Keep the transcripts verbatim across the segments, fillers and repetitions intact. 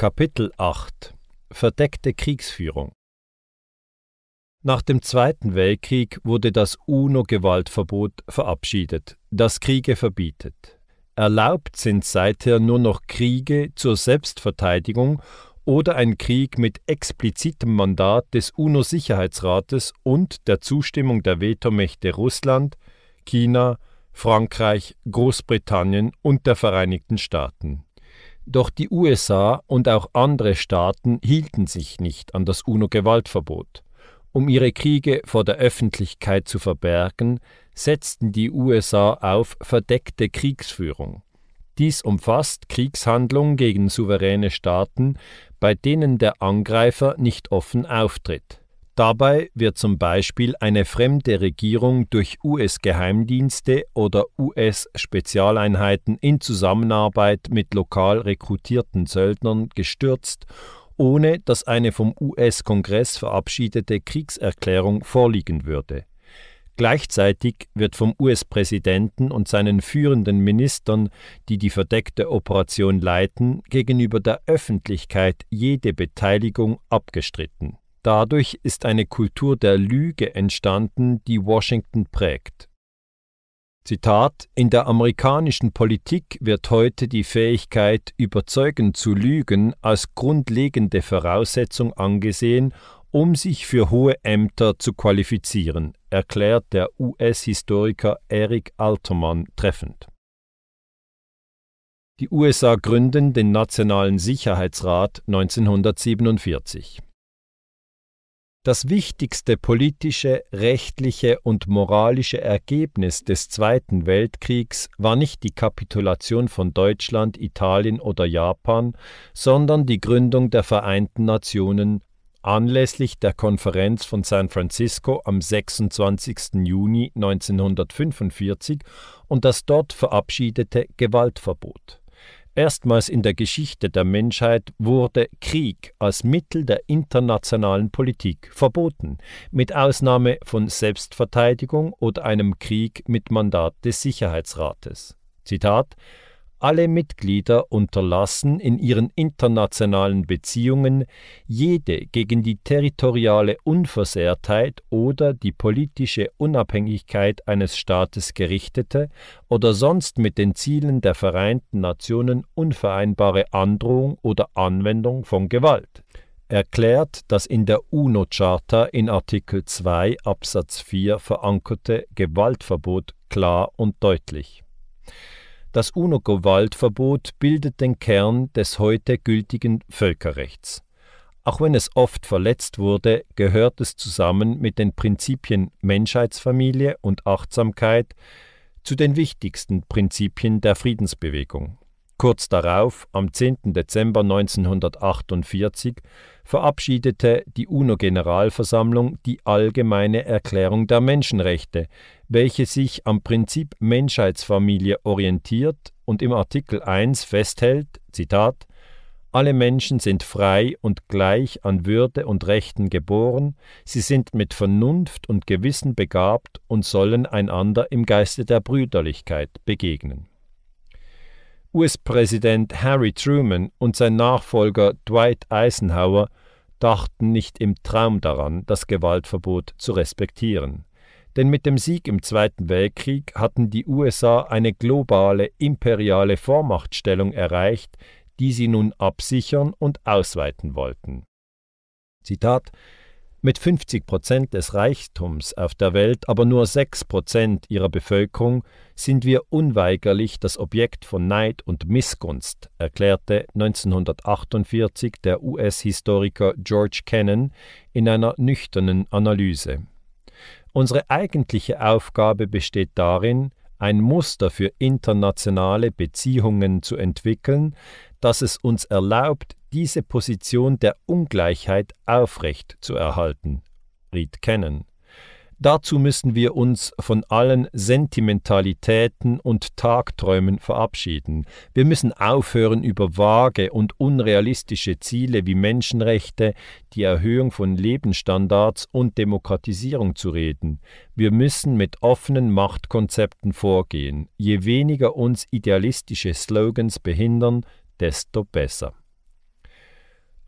Kapitel acht Verdeckte Kriegsführung. Nach dem Zweiten Weltkrieg wurde das UNO-Gewaltverbot verabschiedet, das Kriege verbietet. Erlaubt sind seither nur noch Kriege zur Selbstverteidigung oder ein Krieg mit explizitem Mandat des UNO-Sicherheitsrates und der Zustimmung der Vetomächte Russland, China, Frankreich, Großbritannien und der Vereinigten Staaten. Doch die U S A und auch andere Staaten hielten sich nicht an das UNO-Gewaltverbot. Um ihre Kriege vor der Öffentlichkeit zu verbergen, setzten die U S A auf verdeckte Kriegsführung. Dies umfasst Kriegshandlungen gegen souveräne Staaten, bei denen der Angreifer nicht offen auftritt. Dabei wird zum Beispiel eine fremde Regierung durch U S-Geheimdienste oder U S-Spezialeinheiten in Zusammenarbeit mit lokal rekrutierten Söldnern gestürzt, ohne dass eine vom U S-Kongress verabschiedete Kriegserklärung vorliegen würde. Gleichzeitig wird vom U S-Präsidenten und seinen führenden Ministern, die die verdeckte Operation leiten, gegenüber der Öffentlichkeit jede Beteiligung abgestritten. Dadurch ist eine Kultur der Lüge entstanden, die Washington prägt. Zitat: In der amerikanischen Politik wird heute die Fähigkeit, überzeugend zu lügen, als grundlegende Voraussetzung angesehen, um sich für hohe Ämter zu qualifizieren, erklärt der U S-Historiker Eric Alterman treffend. Die U S A gründen den Nationalen Sicherheitsrat neunzehnhundertsiebenundvierzig. Das wichtigste politische, rechtliche und moralische Ergebnis des Zweiten Weltkriegs war nicht die Kapitulation von Deutschland, Italien oder Japan, sondern die Gründung der Vereinten Nationen anlässlich der Konferenz von San Francisco am sechsundzwanzigsten Juni neunzehnhundertfünfundvierzig und das dort verabschiedete Gewaltverbot. Erstmals in der Geschichte der Menschheit wurde Krieg als Mittel der internationalen Politik verboten, mit Ausnahme von Selbstverteidigung oder einem Krieg mit Mandat des Sicherheitsrates. Zitat: Alle Mitglieder unterlassen in ihren internationalen Beziehungen jede gegen die territoriale Unversehrtheit oder die politische Unabhängigkeit eines Staates gerichtete oder sonst mit den Zielen der Vereinten Nationen unvereinbare Androhung oder Anwendung von Gewalt. Erklärt das in der UNO-Charta in Artikel zwei Absatz vier verankerte Gewaltverbot klar und deutlich. Das UNO-Gewaltverbot bildet den Kern des heute gültigen Völkerrechts. Auch wenn es oft verletzt wurde, gehört es zusammen mit den Prinzipien Menschheitsfamilie und Achtsamkeit zu den wichtigsten Prinzipien der Friedensbewegung. Kurz darauf, am zehnten Dezember neunzehnhundertachtundvierzig, verabschiedete die UNO-Generalversammlung die Allgemeine Erklärung der Menschenrechte, welche sich am Prinzip Menschheitsfamilie orientiert und im Artikel eins festhält, Zitat: Alle Menschen sind frei und gleich an Würde und Rechten geboren, sie sind mit Vernunft und Gewissen begabt und sollen einander im Geiste der Brüderlichkeit begegnen. U S-Präsident Harry Truman und sein Nachfolger Dwight Eisenhower dachten nicht im Traum daran, das Gewaltverbot zu respektieren. Denn mit dem Sieg im Zweiten Weltkrieg hatten die U S A eine globale, imperiale Vormachtstellung erreicht, die sie nun absichern und ausweiten wollten. Zitat: Mit fünfzig Prozent des Reichtums auf der Welt, aber nur sechs Prozent ihrer Bevölkerung, sind wir unweigerlich das Objekt von Neid und Missgunst, erklärte neunzehnhundertachtundvierzig der U S-Historiker George Kennan in einer nüchternen Analyse. Unsere eigentliche Aufgabe besteht darin, ein Muster für internationale Beziehungen zu entwickeln, das es uns erlaubt, diese Position der Ungleichheit aufrecht zu erhalten, riet Kennan. Dazu müssen wir uns von allen Sentimentalitäten und Tagträumen verabschieden. Wir müssen aufhören, über vage und unrealistische Ziele wie Menschenrechte, die Erhöhung von Lebensstandards und Demokratisierung zu reden. Wir müssen mit offenen Machtkonzepten vorgehen. Je weniger uns idealistische Slogans behindern, desto besser.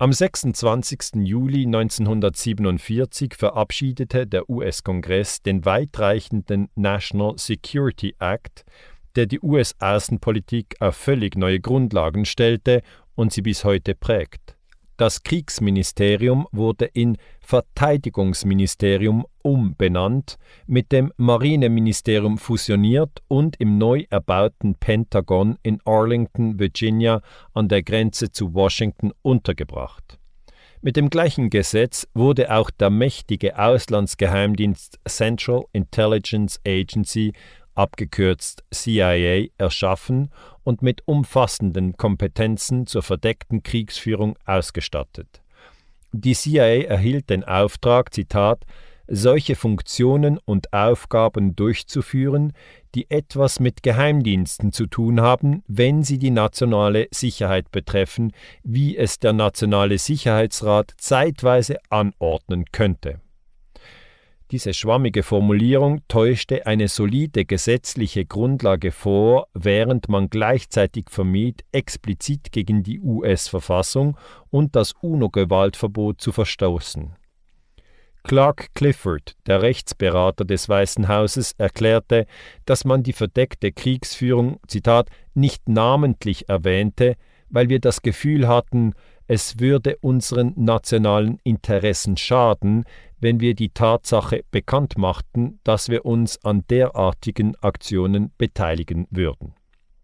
Am sechsundzwanzigsten Juli neunzehnhundertsiebenundvierzig verabschiedete der U S-Kongress den weitreichenden National Security Act, der die U S-Außenpolitik auf völlig neue Grundlagen stellte und sie bis heute prägt. Das Kriegsministerium wurde in Verteidigungsministerium umbenannt, mit dem Marineministerium fusioniert und im neu erbauten Pentagon in Arlington, Virginia, an der Grenze zu Washington untergebracht. Mit dem gleichen Gesetz wurde auch der mächtige Auslandsgeheimdienst Central Intelligence Agency, abgekürzt C I A, erschaffen und mit umfassenden Kompetenzen zur verdeckten Kriegsführung ausgestattet. Die C I A erhielt den Auftrag, Zitat, solche Funktionen und Aufgaben durchzuführen, die etwas mit Geheimdiensten zu tun haben, wenn sie die nationale Sicherheit betreffen, wie es der Nationale Sicherheitsrat zeitweise anordnen könnte. Diese schwammige Formulierung täuschte eine solide gesetzliche Grundlage vor, während man gleichzeitig vermied, explizit gegen die U S-Verfassung und das UNO-Gewaltverbot zu verstoßen. Clark Clifford, der Rechtsberater des Weißen Hauses, erklärte, dass man die verdeckte Kriegsführung, Zitat, nicht namentlich erwähnte, weil wir das Gefühl hatten, es würde unseren nationalen Interessen schaden, wenn wir die Tatsache bekannt machten, dass wir uns an derartigen Aktionen beteiligen würden.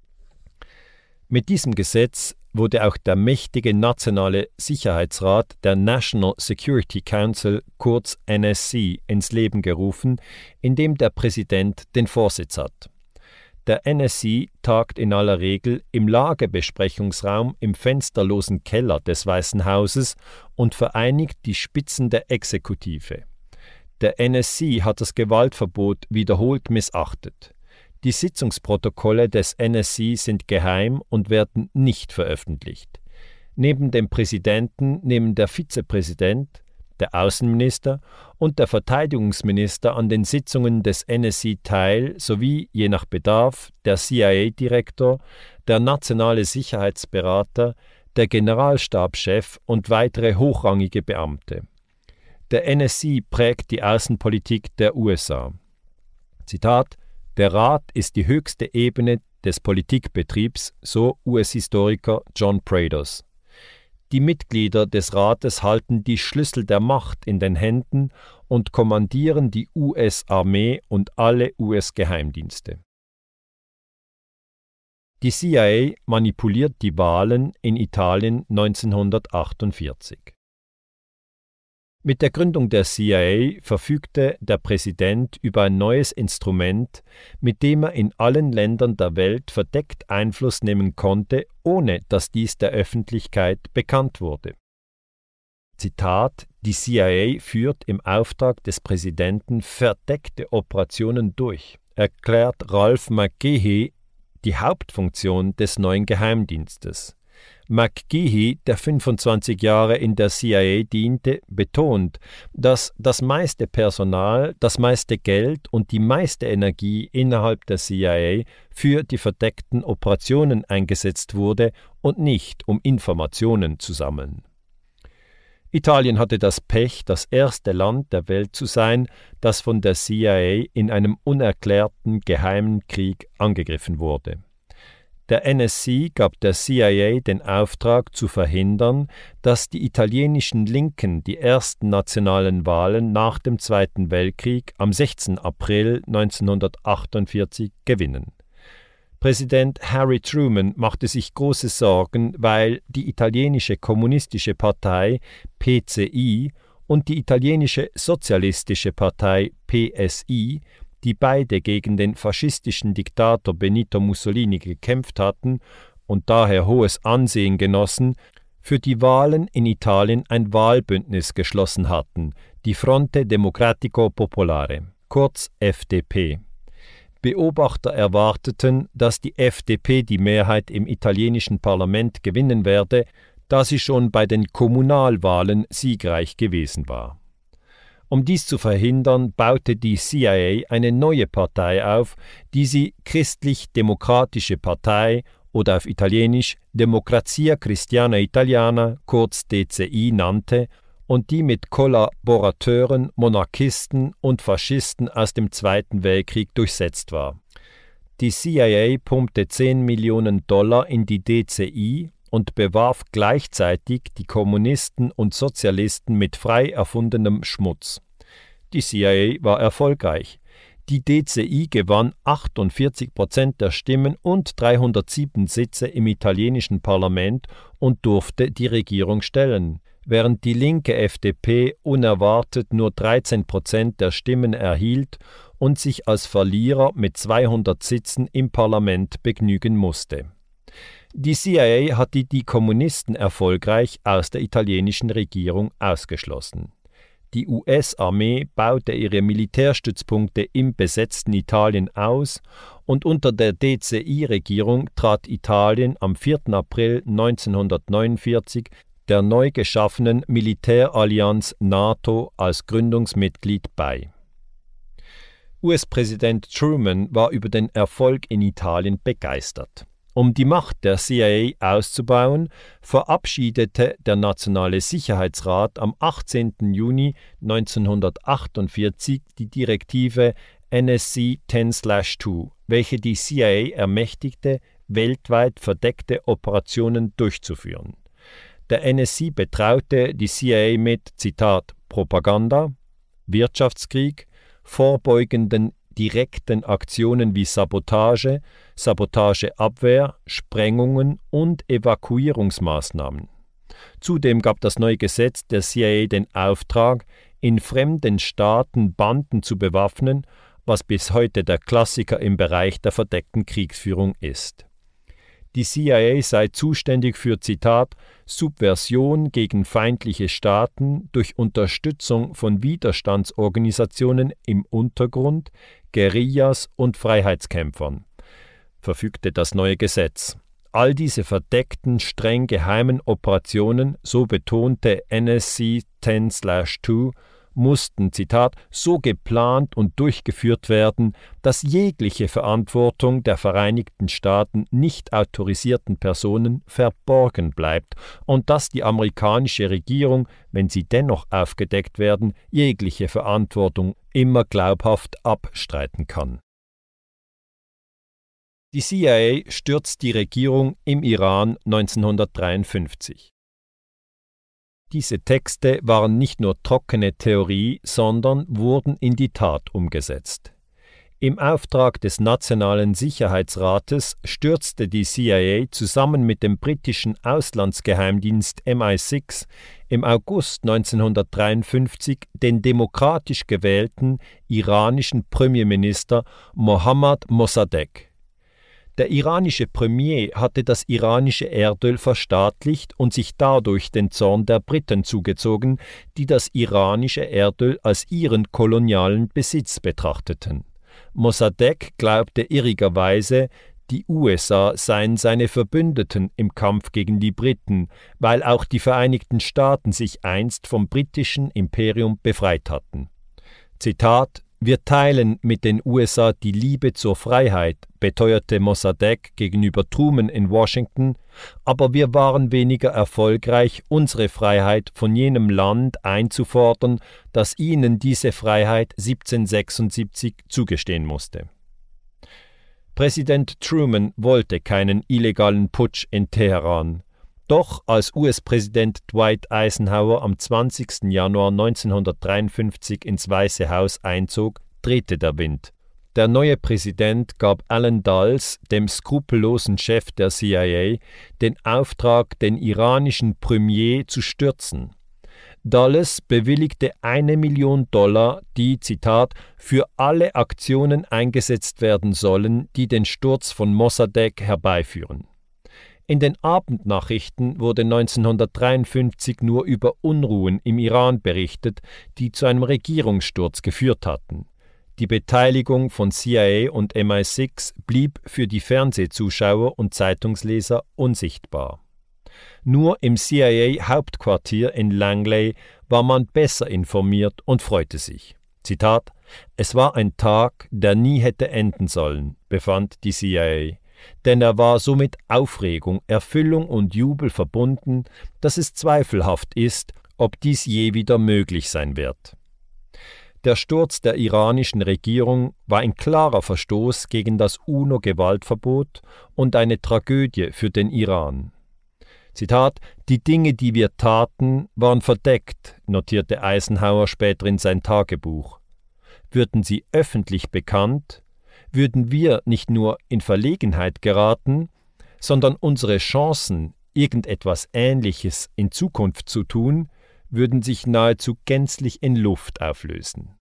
Mit diesem Gesetz wurde auch der mächtige Nationale Sicherheitsrat, der National Security Council, kurz N S C, ins Leben gerufen, in dem der Präsident den Vorsitz hat. Der N S C tagt in aller Regel im Lagebesprechungsraum im fensterlosen Keller des Weißen Hauses und vereinigt die Spitzen der Exekutive. Der N S C hat das Gewaltverbot wiederholt missachtet. Die Sitzungsprotokolle des N S C sind geheim und werden nicht veröffentlicht. Neben dem Präsidenten nehmen der Vizepräsident, der Außenminister und der Verteidigungsminister an den Sitzungen des N S C teil, sowie, je nach Bedarf, der C I A-Direktor, der nationale Sicherheitsberater, der Generalstabschef und weitere hochrangige Beamte. Der N S C prägt die Außenpolitik der U S A. Zitat: Der Rat ist die höchste Ebene des Politikbetriebs, so U S-Historiker John Prados. Die Mitglieder des Rates halten die Schlüssel der Macht in den Händen und kommandieren die U S-Armee und alle U S-Geheimdienste. Die C I A manipuliert die Wahlen in Italien neunzehnhundertachtundvierzig. Mit der Gründung der C I A verfügte der Präsident über ein neues Instrument, mit dem er in allen Ländern der Welt verdeckt Einfluss nehmen konnte, ohne dass dies der Öffentlichkeit bekannt wurde. Zitat: Die C I A führt im Auftrag des Präsidenten verdeckte Operationen durch, erklärt Ralph McGehee, die Hauptfunktion des neuen Geheimdienstes. McGehee, der fünfundzwanzig Jahre in der C I A diente, betont, dass das meiste Personal, das meiste Geld und die meiste Energie innerhalb der C I A für die verdeckten Operationen eingesetzt wurde und nicht, um Informationen zu sammeln. Italien hatte das Pech, das erste Land der Welt zu sein, das von der C I A in einem unerklärten geheimen Krieg angegriffen wurde. Der N S C gab der C I A den Auftrag zu verhindern, dass die italienischen Linken die ersten nationalen Wahlen nach dem Zweiten Weltkrieg am sechzehnten April neunzehnhundertachtundvierzig gewinnen. Präsident Harry Truman machte sich große Sorgen, weil die italienische kommunistische Partei P C I und die italienische sozialistische Partei P S I, die beide gegen den faschistischen Diktator Benito Mussolini gekämpft hatten und daher hohes Ansehen genossen, für die Wahlen in Italien ein Wahlbündnis geschlossen hatten, die Fronte Democratico Popolare, kurz F D P. Beobachter erwarteten, dass die F D P die Mehrheit im italienischen Parlament gewinnen werde, da sie schon bei den Kommunalwahlen siegreich gewesen war. Um dies zu verhindern, baute die C I A eine neue Partei auf, die sie Christlich-Demokratische Partei oder auf Italienisch Democrazia Cristiana Italiana, kurz D C I, nannte und die mit Kollaborateuren, Monarchisten und Faschisten aus dem Zweiten Weltkrieg durchsetzt war. Die C I A pumpte zehn Millionen Dollar in die D C I und bewarf gleichzeitig die Kommunisten und Sozialisten mit frei erfundenem Schmutz. Die C I A war erfolgreich. Die D C I gewann achtundvierzig Prozent der Stimmen und dreihundertsieben Sitze im italienischen Parlament und durfte die Regierung stellen, während die linke F D P unerwartet nur dreizehn Prozent der Stimmen erhielt und sich als Verlierer mit zweihundert Sitzen im Parlament begnügen musste. Die C I A hatte die Kommunisten erfolgreich aus der italienischen Regierung ausgeschlossen. Die U S-Armee baute ihre Militärstützpunkte im besetzten Italien aus und unter der D C I-Regierung trat Italien am vierten April neunzehnhundertneunundvierzig der neu geschaffenen Militärallianz NATO als Gründungsmitglied bei. U S-Präsident Truman war über den Erfolg in Italien begeistert. Um die Macht der C I A auszubauen, verabschiedete der Nationale Sicherheitsrat am achtzehnten Juni neunzehnhundertachtundvierzig die Direktive N S C zehn zwei, welche die C I A ermächtigte, weltweit verdeckte Operationen durchzuführen. Der N S C betraute die C I A mit, Zitat, Propaganda, Wirtschaftskrieg, vorbeugenden direkten Aktionen wie Sabotage, Sabotageabwehr, Sprengungen und Evakuierungsmaßnahmen. Zudem gab das neue Gesetz der C I A den Auftrag, in fremden Staaten Banden zu bewaffnen, was bis heute der Klassiker im Bereich der verdeckten Kriegsführung ist. Die C I A sei zuständig für, Zitat, Subversion gegen feindliche Staaten durch Unterstützung von Widerstandsorganisationen im Untergrund, Guerillas und Freiheitskämpfern, verfügte das neue Gesetz. All diese verdeckten, streng geheimen Operationen, so betonte N S C zehn zwei, mussten, Zitat, so geplant und durchgeführt werden, dass jegliche Verantwortung der Vereinigten Staaten nicht autorisierten Personen verborgen bleibt und dass die amerikanische Regierung, wenn sie dennoch aufgedeckt werden, jegliche Verantwortung immer glaubhaft abstreiten kann. Die C I A stürzt die Regierung im Iran neunzehnhundertdreiundfünfzig. Diese Texte waren nicht nur trockene Theorie, sondern wurden in die Tat umgesetzt. Im Auftrag des Nationalen Sicherheitsrates stürzte die C I A zusammen mit dem britischen Auslandsgeheimdienst M I sechs im August neunzehnhundertdreiundfünfzig den demokratisch gewählten iranischen Premierminister Mohammad Mossadegh. Der iranische Premier hatte das iranische Erdöl verstaatlicht und sich dadurch den Zorn der Briten zugezogen, die das iranische Erdöl als ihren kolonialen Besitz betrachteten. Mossadegh glaubte irrigerweise, die U S A seien seine Verbündeten im Kampf gegen die Briten, weil auch die Vereinigten Staaten sich einst vom britischen Imperium befreit hatten. Zitat: Wir teilen mit den U S A die Liebe zur Freiheit, beteuerte Mossadegh gegenüber Truman in Washington, aber wir waren weniger erfolgreich, unsere Freiheit von jenem Land einzufordern, das ihnen diese Freiheit siebzehnhundertsechsundsiebzig zugestehen musste. Präsident Truman wollte keinen illegalen Putsch in Teheran. Doch als U S-Präsident Dwight Eisenhower am zwanzigsten Januar neunzehnhundertdreiundfünfzig ins Weiße Haus einzog, drehte der Wind. Der neue Präsident gab Allen Dulles, dem skrupellosen Chef der C I A, den Auftrag, den iranischen Premier zu stürzen. Dulles bewilligte eine Million Dollar, die, Zitat, für alle Aktionen eingesetzt werden sollen, die den Sturz von Mossadegh herbeiführen. In den Abendnachrichten wurde neunzehnhundertdreiundfünfzig nur über Unruhen im Iran berichtet, die zu einem Regierungssturz geführt hatten. Die Beteiligung von C I A und M I sechs blieb für die Fernsehzuschauer und Zeitungsleser unsichtbar. Nur im C I A-Hauptquartier in Langley war man besser informiert und freute sich. Zitat: Es war ein Tag, der nie hätte enden sollen, befand die C I A. denn er war so mit Aufregung, Erfüllung und Jubel verbunden, dass es zweifelhaft ist, ob dies je wieder möglich sein wird. Der Sturz der iranischen Regierung war ein klarer Verstoß gegen das UNO-Gewaltverbot und eine Tragödie für den Iran. Zitat: Die Dinge, die wir taten, waren verdeckt, notierte Eisenhower später in sein Tagebuch. Würden sie öffentlich bekannt, würden wir nicht nur in Verlegenheit geraten, sondern unsere Chancen, irgendetwas Ähnliches in Zukunft zu tun, würden sich nahezu gänzlich in Luft auflösen.